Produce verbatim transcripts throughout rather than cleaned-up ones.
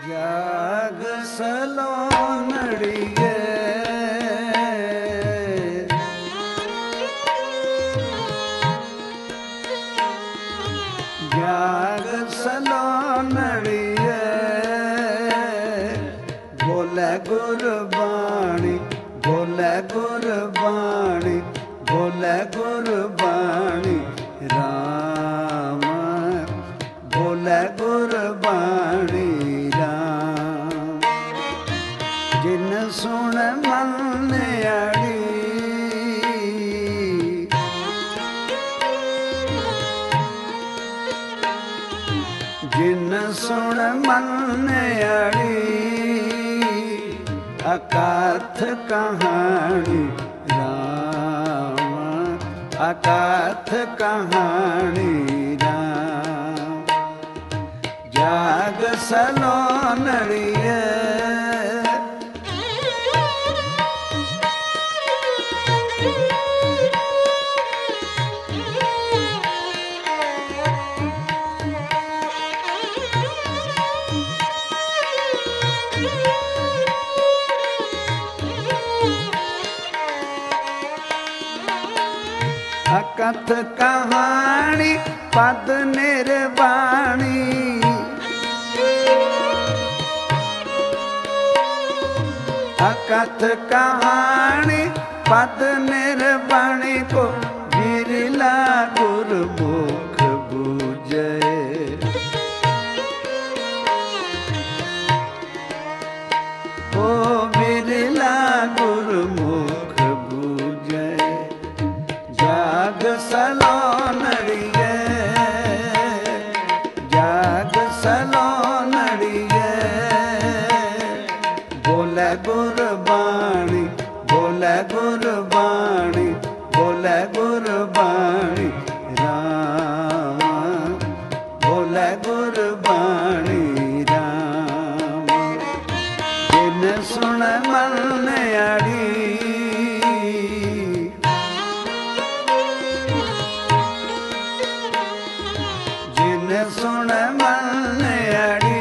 जाग सलोनड़िए जाग सलोनड़िए बोले गुरबाणी बोले गुरबाणी बोले गुरबाणी राम बोले गुरबाणी राम जिन सुन मन अड़ी जिन सुन मन अड़ी अकाथ कहानी राम अकाथ कहानी राम जाग सलोनड़िए अकथ कहानी पद निर्वाणी अकथ कहानी पद निर्वाणी को बिरला गुरमुख बूझे ओ बिरला गुरमुख बूझे जाग सलोनड़िए जाग सलोनड़िए बोले गुरबाणी बोले गुरबाणी बोले गुरबाणी राम बोले गुरबाणी राम जिन सुन मन अड़ी सुन मन अड़ी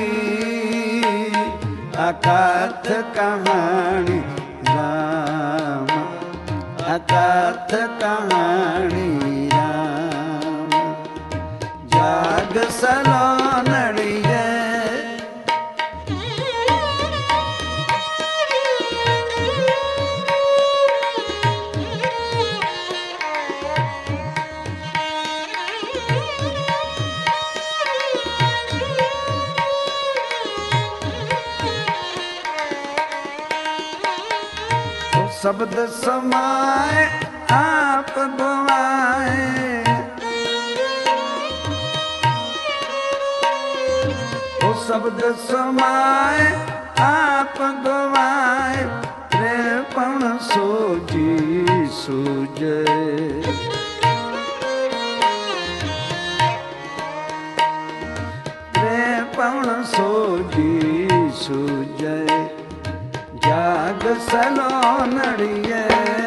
अकथ कहानी राम अकथ कहानी राम जाग सलोनड़िए शब्द समाए आप गवाए ओ शब्द समाए आप गवाए प्रेपण सोजी सूझे प्रेपण सोजी सूझे जाग सलोनड़िए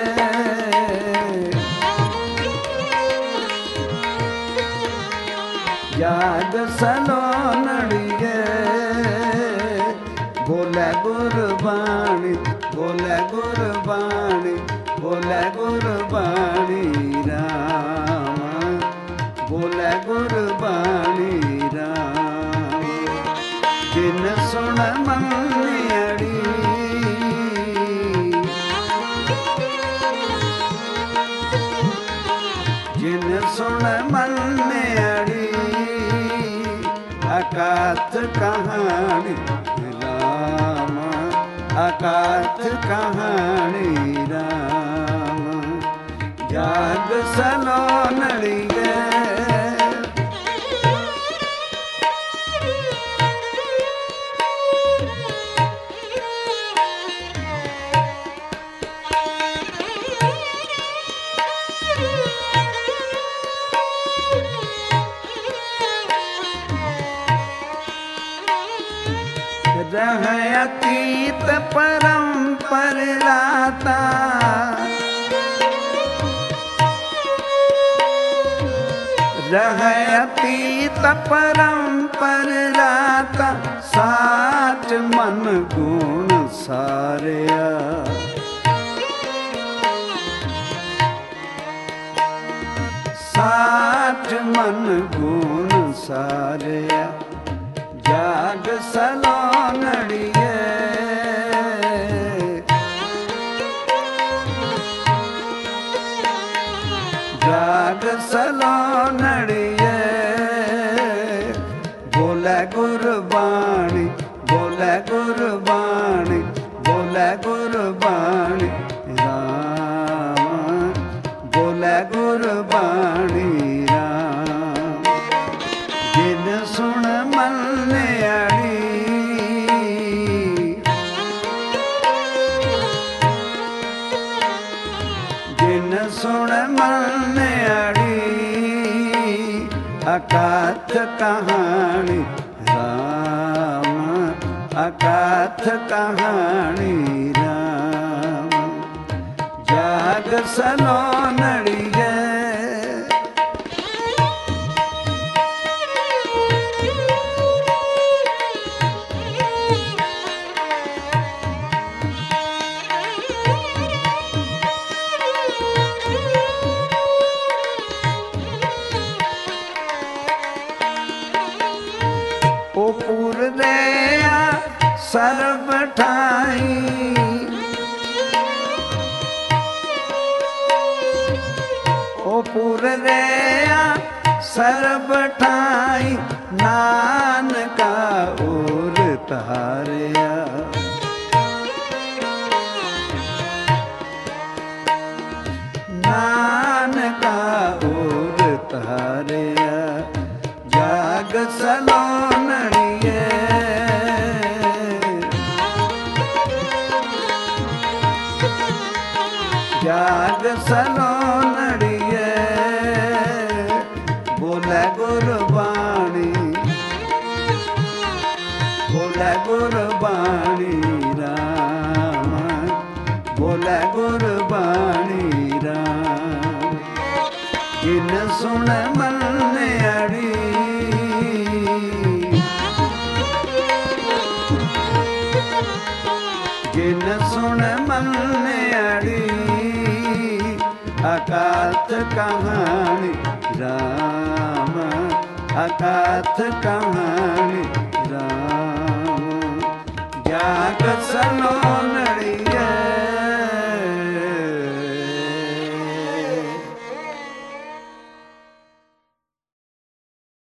जाग सलोनड़िए बोले गुरबाणी बोले गुरबाणी बोले गुरबाणी राम बोले गुरबाणी राम जिन सुन मन अड़ी जिन सुन मन अड़ी अकाथ कहानी राम अकाथ कहानी राम जाग सलोनड़िए रह अतीत परम परलाता रह अतीत परम परलाता साथ साठ मन गुण सारिया, साठ मन गुण सारिया, जाग सलोनड़िए, जाग सलोनड़िए, बोले गुरबाणी, बोले गुरबाणी, बोले गुरबाणी राम, बोले गुरबाणी राम। जिन सुन मन अड़ी, जिन सुन मन अड़ी, अकाथ कहानी राम, अकाथ कहानी राम। जाग सलोनड़िए, ओ पुर दया सर्व ठाई, ओ पुर दया सर्व ठाई, नानका ओर तारिया, नानका ओर तारिया। जाग सलोनड़िए, जाग सलोनड़िए, बोले गुरबाणी, बोले गुरबाणी राम, बोले गुरबाणी राम। जिन सुन मन अड़ी, जिन सुन मन अड़ी, अकाथ कहानी राम, अकाथ कहानी राम। जाग सलोनड़ी,